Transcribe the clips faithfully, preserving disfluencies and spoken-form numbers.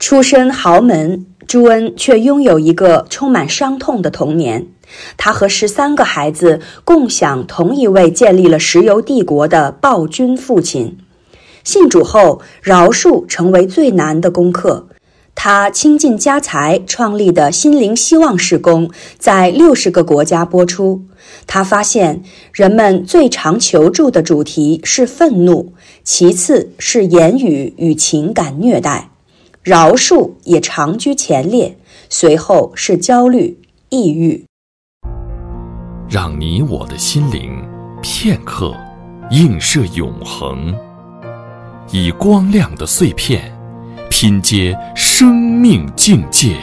出身豪门，朱恩却拥有一个充满伤痛的童年。他和十三个孩子共享同一位建立了石油帝国的暴君父亲。信主后，饶恕成为最难的功课。他倾尽家财创立的心灵希望事工在六十个国家播出。他发现人们最常求助的主题是愤怒，其次是言语与情感虐待，饶恕也常居前列，随后是焦虑、抑郁。 让你我的心灵片刻映射永恒，以光亮的碎片拼接生命境界。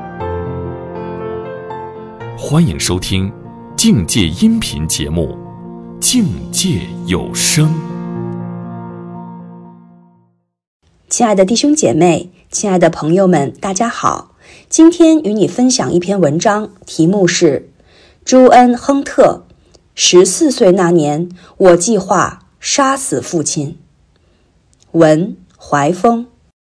欢迎收听境界音频节目《境界有声》。 亲爱的弟兄姐妹，亲爱的朋友们，大家好。今天与你分享一篇文章，题目是朱恩·亨特。十四岁那年，我计划杀死父亲。文怀风。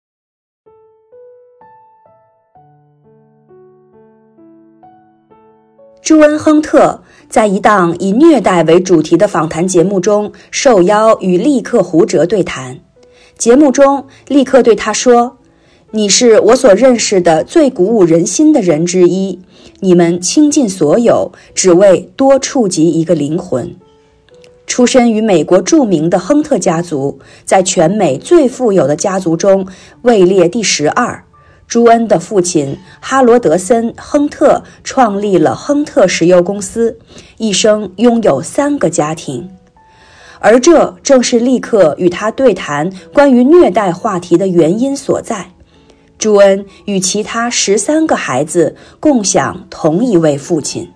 朱恩·亨特在一档以虐待为主题的访谈节目中受邀与利克·胡哲对谈。节目中，利克对他说：“你是我所认识的最鼓舞人心的人之一，你们倾尽所有，只为多触及一个灵魂。”出身于美国著名的亨特家族，在全美最富有的家族中位列第十二。朱恩的父亲哈罗德森·亨特创立了亨特石油公司，一生拥有三个家庭。而这正是利克与他对谈关于虐待话题的原因所在。朱恩与其他十三个孩子共享同一位父亲。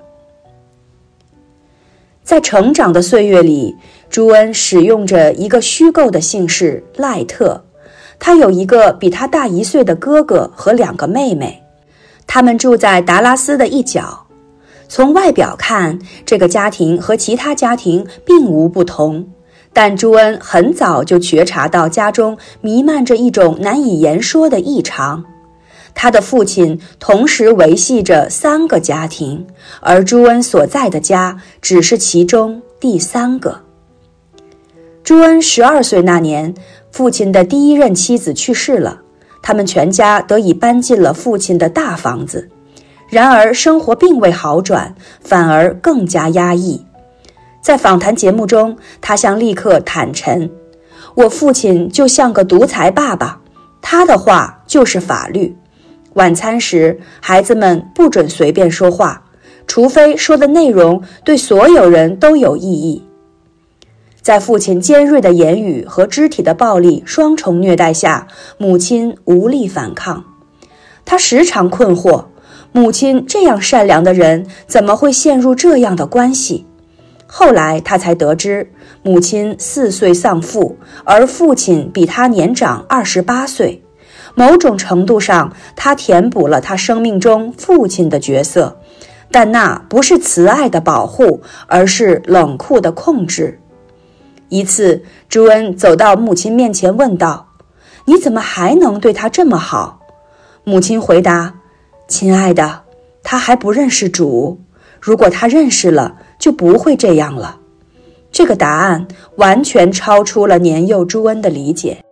在成长的岁月里，朱恩使用着一个虚构的姓氏赖特。他有一个比他大一岁的哥哥和两个妹妹，他们住在达拉斯的一角。从外表看，这个家庭和其他家庭并无不同，但朱恩很早就觉察到家中弥漫着一种难以言说的异常。他的父亲同时维系着三个家庭，而朱恩所在的家只是其中第三个。朱恩十二岁那年，父亲的第一任妻子去世了，他们全家得以搬进了父亲的大房子。然而生活并未好转，反而更加压抑。在访谈节目中，他向利克坦陈：“我父亲就像个独裁爸爸，他的话就是法律。晚餐时，孩子们不准随便说话，除非说的内容对所有人都有意义。”在父亲尖锐的言语和肢体的暴力双重虐待下，母亲无力反抗。他时常困惑，母亲这样善良的人怎么会陷入这样的关系？后来他才得知，母亲四岁丧父，而父亲比他年长二十八岁。某种程度上，他填补了他生命中父亲的角色，但那不是慈爱的保护，而是冷酷的控制。一次，朱恩走到母亲面前问道：“你怎么还能对他这么好？”母亲回答：“亲爱的，他还不认识主，如果他认识了，就不会这样了。”这个答案完全超出了年幼朱恩的理解。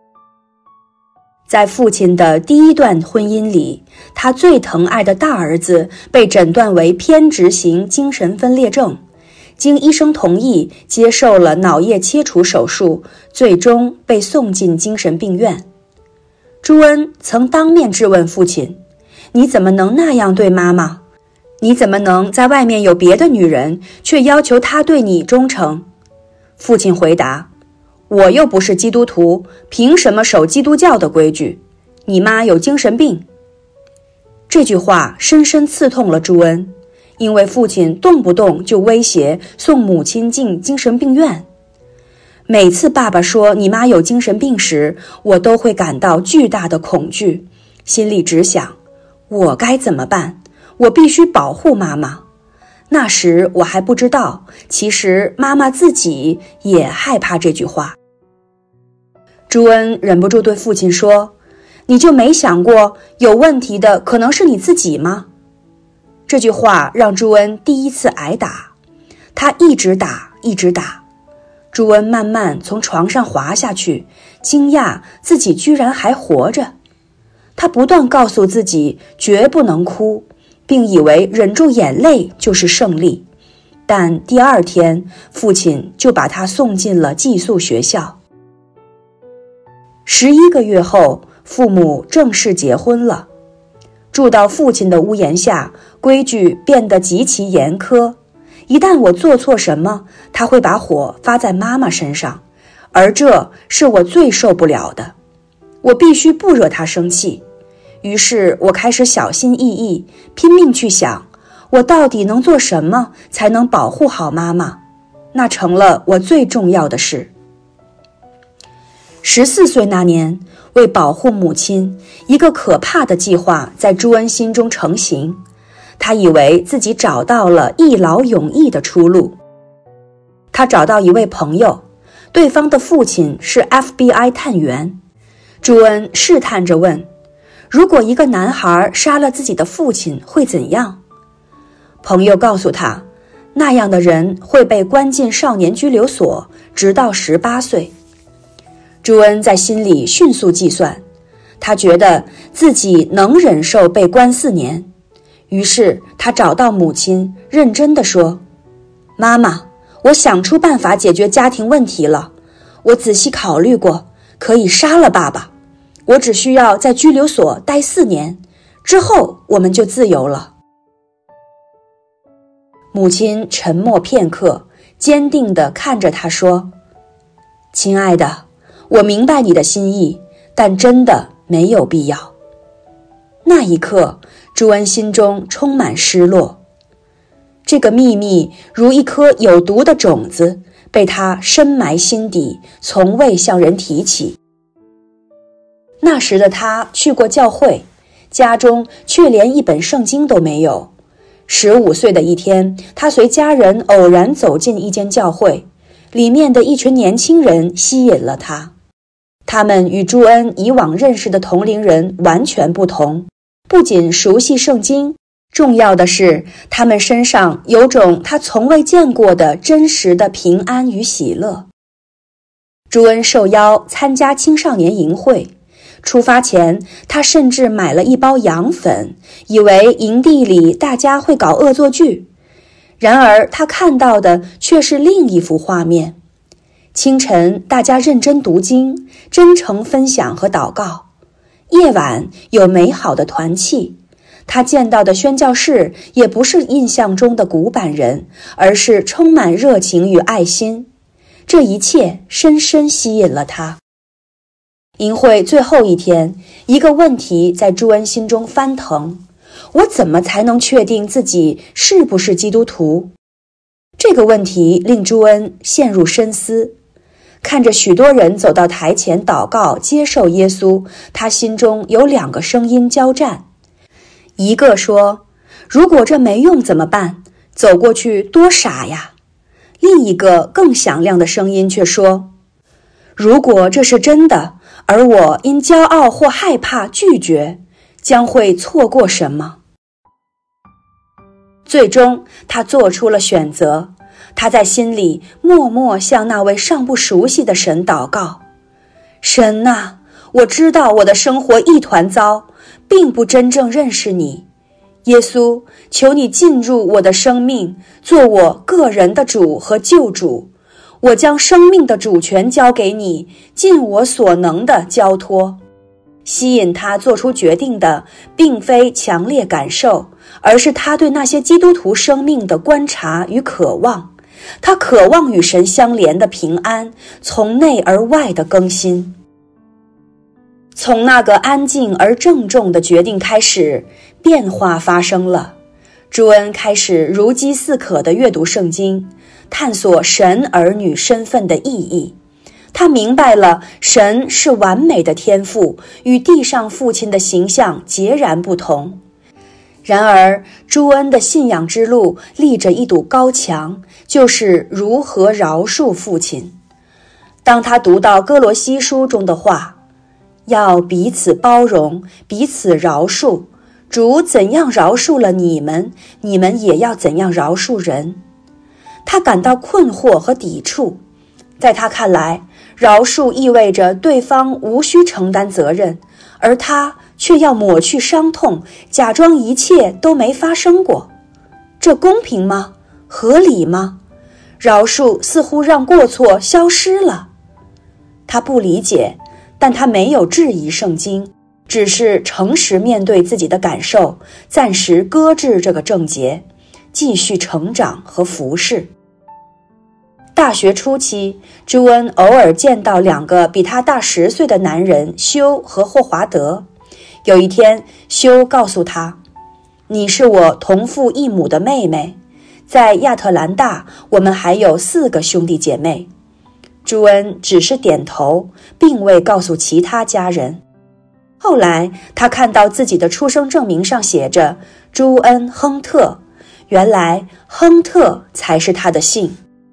在父亲的第一段婚姻里，他最疼爱的大儿子被诊断为偏执型精神分裂症，经医生同意接受了脑叶切除手术，最终被送进精神病院。朱恩曾当面质问父亲：“你怎么能那样对妈妈？你怎么能在外面有别的女人，却要求她对你忠诚？”父亲回答：“我又不是基督徒，凭什么守基督教的规矩？你妈有精神病。”这句话深深刺痛了朱恩，因为父亲动不动就威胁送母亲进精神病院。每次爸爸说你妈有精神病时，我都会感到巨大的恐惧，心里只想，我该怎么办？我必须保护妈妈。那时我还不知道，其实妈妈自己也害怕这句话。朱恩忍不住对父亲说：“ 你就没想过有问题的可能是你自己吗？这句话让朱恩第一次挨打，他一直打，一直打。朱恩慢慢从床上滑下去，惊讶自己居然还活着。他不断告诉自己绝不能哭，并以为忍住眼泪就是胜利。但第二天，父亲就把他送进了寄宿学校。十一个月后，父母正式结婚了。住到父亲的屋檐下，规矩变得极其严苛。一旦我做错什么，他会把火发在妈妈身上，而这是我最受不了的。我必须不惹他生气。于是我开始小心翼翼，拼命去想，我到底能做什么才能保护好妈妈？那成了我最重要的事。十四岁那年，为保护母亲，一个可怕的计划在朱恩心中成型。他以为自己找到了一劳永逸的出路。他找到一位朋友，对方的父亲是 F B I 探员。朱恩试探着问，如果一个男孩杀了自己的父亲会怎样？朋友告诉他，那样的人会被关进少年拘留所，直到十八岁。朱恩在心里迅速计算，他觉得自己能忍受被关四年。于是他找到母亲，认真地说，妈妈，我想出办法解决家庭问题了。我仔细考虑过，可以杀了爸爸。我只需要在拘留所待四年，之后我们就自由了。母亲沉默片刻，坚定地看着他说，亲爱的，我明白你的心意，但真的没有必要。那一刻，朱恩心中充满失落。这个秘密如一颗有毒的种子，被他深埋心底，从未向人提起。那时的他去过教会，家中却连一本圣经都没有。十五岁的一天，他随家人偶然走进一间教会，里面的一群年轻人吸引了他。他们与朱恩以往认识的同龄人完全不同，不仅熟悉圣经，重要的是他们身上有种他从未见过的真实的平安与喜乐。朱恩受邀参加青少年营会，出发前他甚至买了一包羊粉，以为营地里大家会搞恶作剧。然而他看到的却是另一幅画面。清晨，大家认真读经，真诚分享和祷告。夜晚有美好的团契。他见到的宣教士也不是印象中的古板人，而是充满热情与爱心。这一切深深吸引了他。营会最后一天，一个问题在朱恩心中翻腾：我怎么才能确定自己是不是基督徒？这个问题令朱恩陷入深思。看着许多人走到台前祷告接受耶稣，他心中有两个声音交战。一个说，如果这没用怎么办？走过去多傻呀。另一个更响亮的声音却说，如果这是真的，而我因骄傲或害怕拒绝，将会错过什么？最终他做出了选择。他在心里默默向那位尚不熟悉的神祷告，神啊，我知道我的生活一团糟，并不真正认识你。耶稣，求你进入我的生命，做我个人的主和救主。我将生命的主权交给你，尽我所能的交托。吸引他做出决定的并非强烈感受，而是他对那些基督徒生命的观察与渴望。他渴望与神相连的平安，从内而外的更新。从那个安静而郑重的决定开始，变化发生了。朱恩开始如饥似渴地阅读圣经，探索神儿女身份的意义。他明白了神是完美的天父，与地上父亲的形象截然不同。然而朱恩的信仰之路立着一堵高墙，就是如何饶恕父亲。当他读到哥罗西书中的话， 要彼此包容，彼此饶恕。主怎样饶恕了你们，你们也要怎样饶恕人。他感到困惑和抵触，在他看来，饶恕意味着对方无需承担责任，而他却要抹去伤痛，假装一切都没发生过。这公平吗？合理吗？饶恕似乎让过错消失了。他不理解，但他没有质疑圣经，只是诚实面对自己的感受，暂时搁置这个症结，继续成长和服侍。大学初期，朱恩偶尔见到两个比他大十岁的男人休和霍华德。有一天，休告诉他，你是我同父异母的妹妹，在亚特兰大我们还有四个兄弟姐妹。朱恩只是点头，并未告诉其他家人。后来他看到自己的出生证明上写着朱恩·亨特，原来亨特才是他的姓。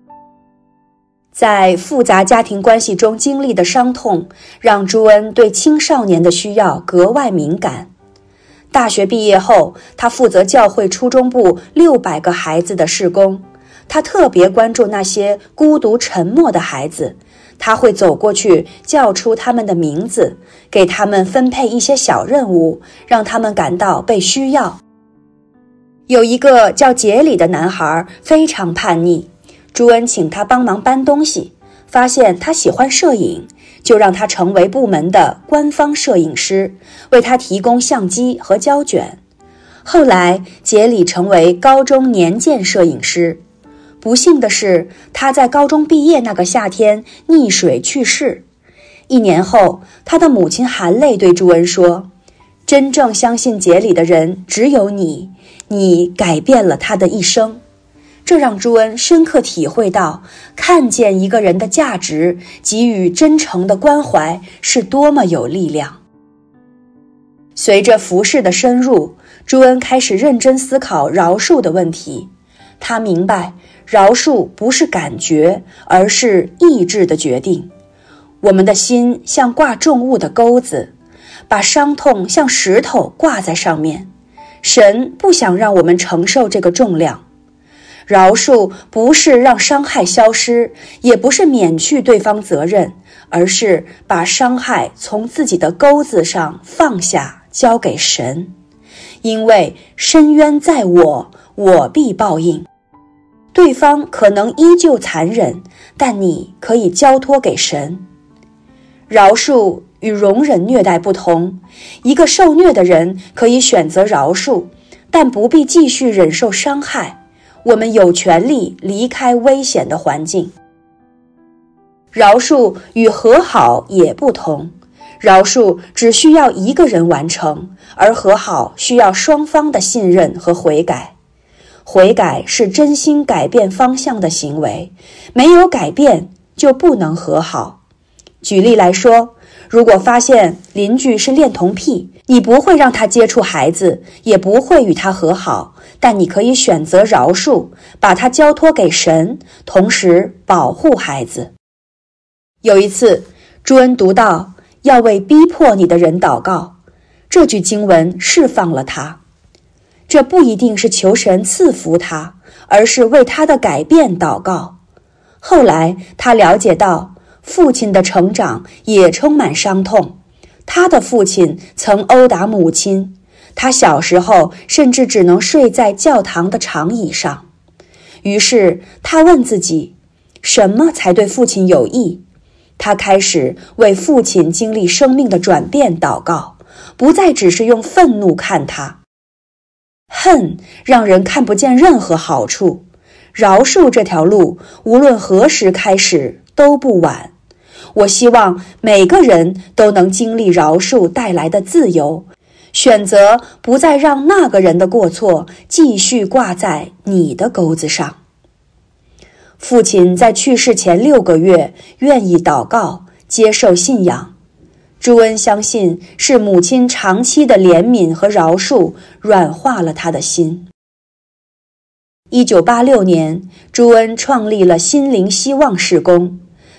在复杂家庭关系中经历的伤痛，让朱恩对青少年的需要格外敏感。大学毕业后，他负责教会初中部六百个孩子的事工。他特别关注那些孤独沉默的孩子，他会走过去叫出他们的名字，给他们分配一些小任务，让他们感到被需要。有一个叫杰里的男孩非常叛逆，朱恩请他帮忙搬东西，发现他喜欢摄影，就让他成为部门的官方摄影师，为他提供相机和胶卷。后来杰里成为高中年鉴摄影师。不幸的是，他在高中毕业那个夏天溺水去世。一年后，他的母亲含泪对朱恩说，真正相信杰里的人只有你，你改变了他的一生。这让朱恩深刻体会到，看见一个人的价值，给予真诚的关怀是多么有力量。随着服事的深入，朱恩开始认真思考饶恕的问题。他明白，饶恕不是感觉，而是意志的决定。我们的心像挂重物的钩子，把伤痛像石头挂在上面。神不想让我们承受这个重量。饶恕不是让伤害消失，也不是免去对方责任，而是把伤害从自己的钩子上放下，交给神。因为深渊在我，我必报应。对方可能依旧残忍，但你可以交托给神。饶恕与容忍虐待不同，一个受虐的人可以选择饶恕，但不必继续忍受伤害。我们有权利离开危险的环境。饶恕与和好也不同，饶恕只需要一个人完成，而和好需要双方的信任和悔改。悔改是真心改变方向的行为，没有改变就不能和好。举例来说，如果发现邻居是恋童癖，你不会让他接触孩子，也不会与他和好，但你可以选择饶恕，把他交托给神，同时保护孩子。有一次，朱恩读到要为逼迫你的人祷告，这句经文释放了他。这不一定是求神赐福他，而是为他的改变祷告。后来他了解到，父亲的成长也充满伤痛。他的父亲曾殴打母亲，他小时候甚至只能睡在教堂的长椅上。于是他问自己，什么才对父亲有益？他开始为父亲经历生命的转变祷告，不再只是用愤怒看他。恨让人看不见任何好处，饶恕这条路无论何时开始都不晚。我希望每个人都能经历饶恕带来的自由，选择不再让那个人的过错继续挂在你的钩子上。父亲在去世前六个月愿意祷告，接受信仰。朱恩相信是母亲长期的怜悯和饶恕软化了他的心。一九八六年，朱恩创立了心灵希望事工。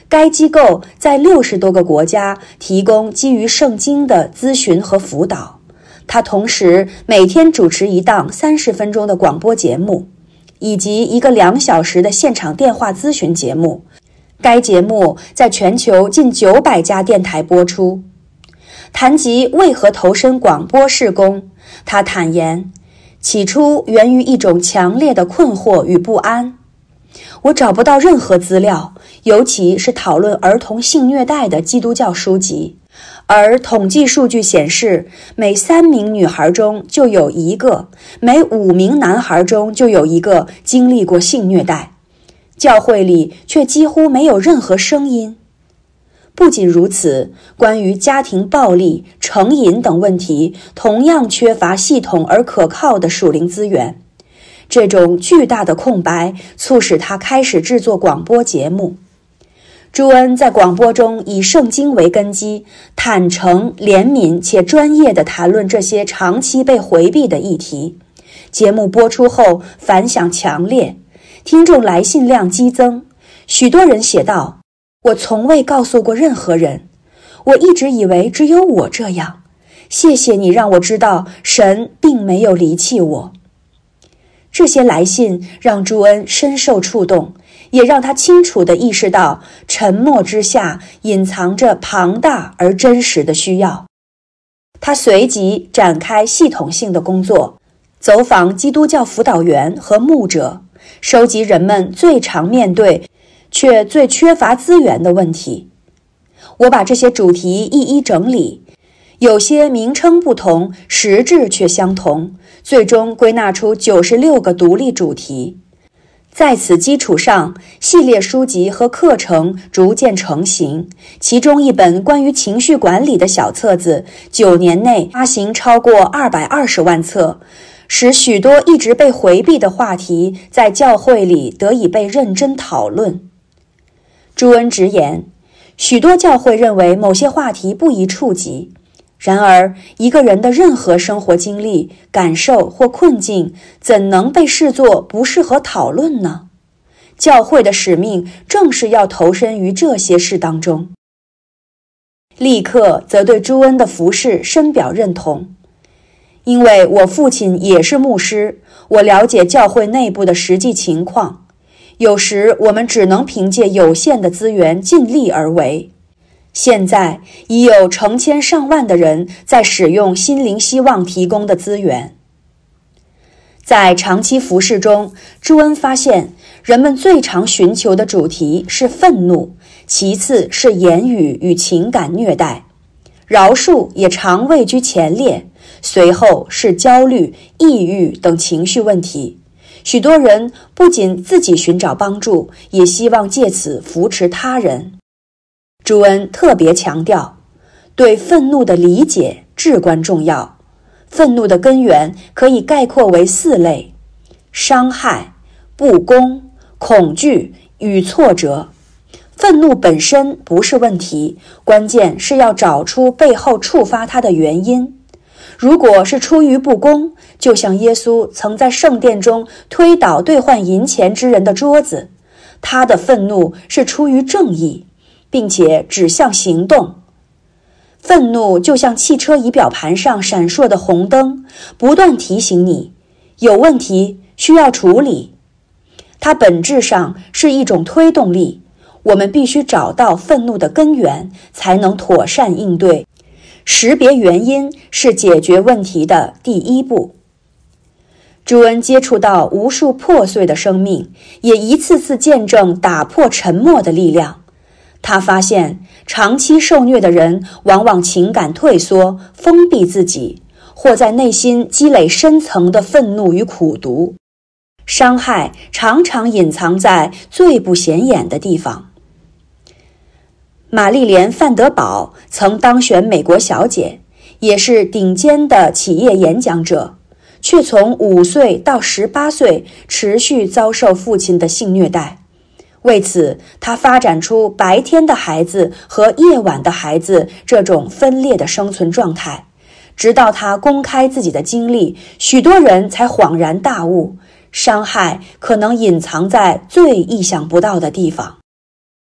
该机构在六十多个国家提供基于圣经的咨询和辅导。他同时每天主持一档三十分钟的广播节目，以及一个两小时的现场电话咨询节目。该节目在全球近九百家电台播出。谈及为何投身广播事工，他坦言，起初源于一种强烈的困惑与不安。我找不到任何资料，尤其是讨论儿童性虐待的基督教书籍，而统计数据显示，每三名女孩中就有一个，每五名男孩中就有一个经历过性虐待。教会里却几乎没有任何声音。不仅如此，关于家庭暴力、成瘾等问题，同样缺乏系统而可靠的属灵资源。这种巨大的空白促使他开始制作广播节目。朱恩在广播中以圣经为根基，坦诚、怜悯且专业地谈论这些长期被回避的议题。节目播出后反响强烈，听众来信量激增。许多人写道，我从未告诉过任何人，我一直以为只有我这样。谢谢你让我知道神并没有离弃我。这些来信让朱恩深受触动，也让他清楚地意识到沉默之下隐藏着庞大而真实的需要。他随即展开系统性的工作，走访基督教辅导员和牧者，收集人们最常面对却最缺乏资源的问题。我把这些主题一一整理，有些名称不同，实质却相同，最终归纳出九十六个独立主题。在此基础上，系列书籍和课程逐渐成型，其中一本关于情绪管理的小册子，九年内发行超过二百二十万册，使许多一直被回避的话题在教会里得以被认真讨论。朱恩直言，许多教会认为某些话题不宜触及，然而一个人的任何生活经历、感受或困境怎能被视作不适合讨论呢？教会的使命正是要投身于这些事当中。立刻则对朱恩的服事深表认同。因为我父亲也是牧师，我了解教会内部的实际情况。有时我们只能凭借有限的资源尽力而为。现在已有成千上万的人在使用心灵希望提供的资源。在长期服事中，朱恩发现人们最常寻求的主题是愤怒，其次是言语与情感虐待，饶恕也常位居前列，随后是焦虑、抑郁等情绪问题。许多人不仅自己寻找帮助，也希望借此扶持他人。朱恩特别强调，对愤怒的理解至关重要。愤怒的根源可以概括为四类：伤害、不公、恐惧与挫折。愤怒本身不是问题，关键是要找出背后触发它的原因。如果是出于不公，就像耶稣曾在圣殿中推倒兑换银钱之人的桌子，他的愤怒是出于正义，并且指向行动。愤怒就像汽车仪表盘上闪烁的红灯，不断提醒你，有问题需要处理。它本质上是一种推动力，我们必须找到愤怒的根源，才能妥善应对。识别原因是解决问题的第一步。朱恩接触到无数破碎的生命，也一次次见证打破沉默的力量。他发现，长期受虐的人往往情感退缩，封闭自己，或在内心积累深层的愤怒与苦毒。伤害常常隐藏在最不显眼的地方。玛丽莲·范德堡曾当选美国小姐，也是顶尖的企业演讲者，却从五岁到十八岁持续遭受父亲的性虐待。为此，她发展出白天的孩子和夜晚的孩子这种分裂的生存状态。直到她公开自己的经历，许多人才恍然大悟，伤害可能隐藏在最意想不到的地方。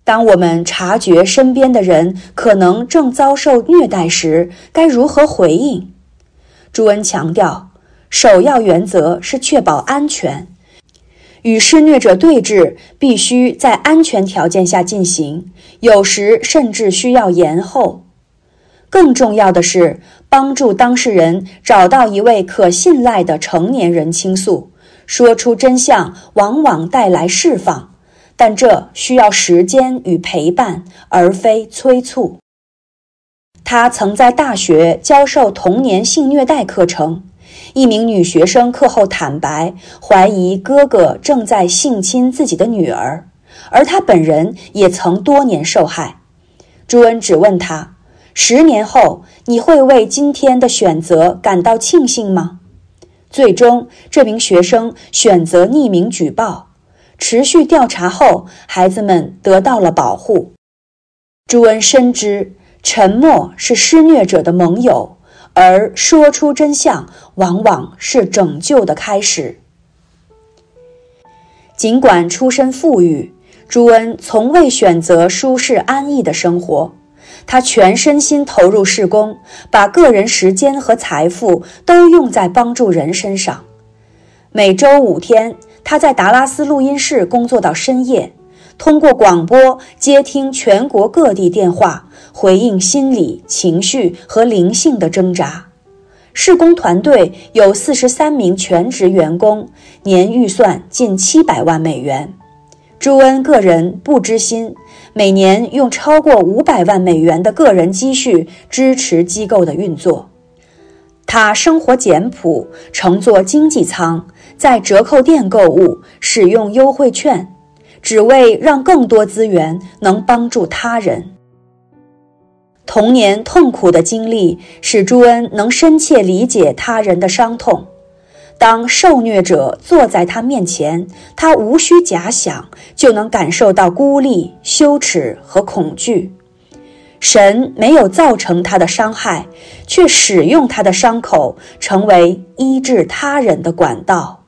当我们察觉身边的人可能正遭受虐待时，该如何回应？朱恩强调，首要原则是确保安全。与施虐者对峙必须在安全条件下进行，有时甚至需要延后。更重要的是，帮助当事人找到一位可信赖的成年人倾诉，说出真相往往带来释放，但这需要时间与陪伴，而非催促。他曾在大学教授童年性虐待课程，一名女学生课后坦白，怀疑哥哥正在性侵自己的女儿，而他本人也曾多年受害。朱恩只问他，十年后你会为今天的选择感到庆幸吗？最终，这名学生选择匿名举报。持续调查后，孩子们得到了保护。朱恩深知，沉默是施虐者的盟友，而说出真相往往是拯救的开始。尽管出身富裕，朱恩从未选择舒适安逸的生活。他全身心投入事工，把个人时间和财富都用在帮助人身上。每周五天，他在达拉斯录音室工作到深夜，通过广播接听全国各地电话，回应心理、情绪和灵性的挣扎。事工团队有四十三名全职员工，年预算近七百万美元。朱恩个人不知心，每年用超过五百万美元的个人积蓄支持机构的运作。他生活简朴，乘坐经济舱，在折扣店购物，使用优惠券，只为让更多资源能帮助他人。童年痛苦的经历使朱恩能深切理解他人的伤痛。当受虐者坐在他面前，他无需假想就能感受到孤立、羞耻和恐惧。神没有造成他的伤害，却使用他的伤口成为医治他人的管道。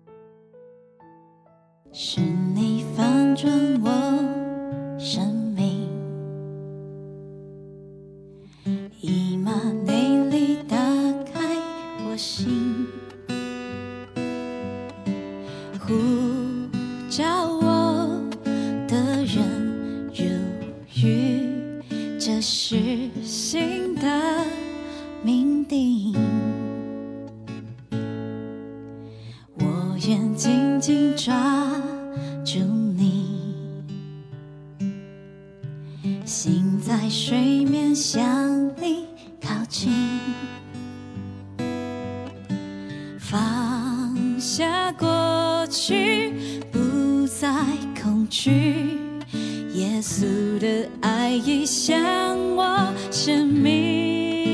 是你翻转我生命，以马内利打开我心，呼召我的人如雨，这是新的命定。我愿紧紧抓住你，心在水面向你靠近，放下过去，不再恐惧，耶稣的爱已向我生命。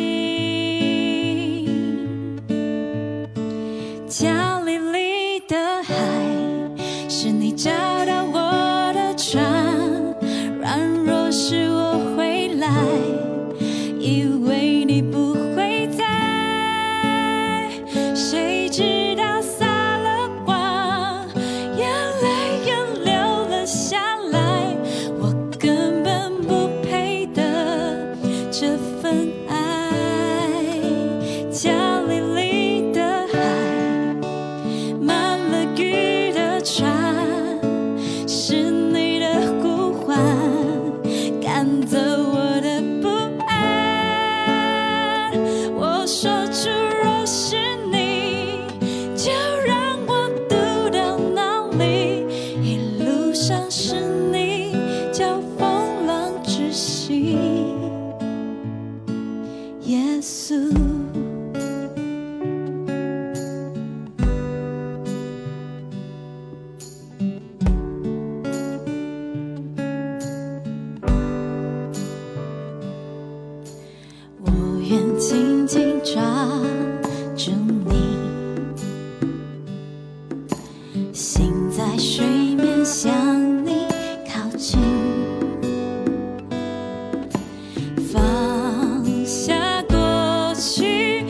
江里里的海，是你找到我的船，软弱时我回来，因为你不会在。谁知道撒了谎，眼泪也流了下来，我根本不配得这份爱。江里里的海，满了雨的船，是你的呼唤，赶走我的不安。我说出若是你，就让我渡到哪里，一路上是你叫风浪止息，耶稣。我愿紧紧抓住你，心在水面向你靠近，放下过去，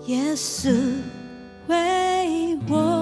耶稣为我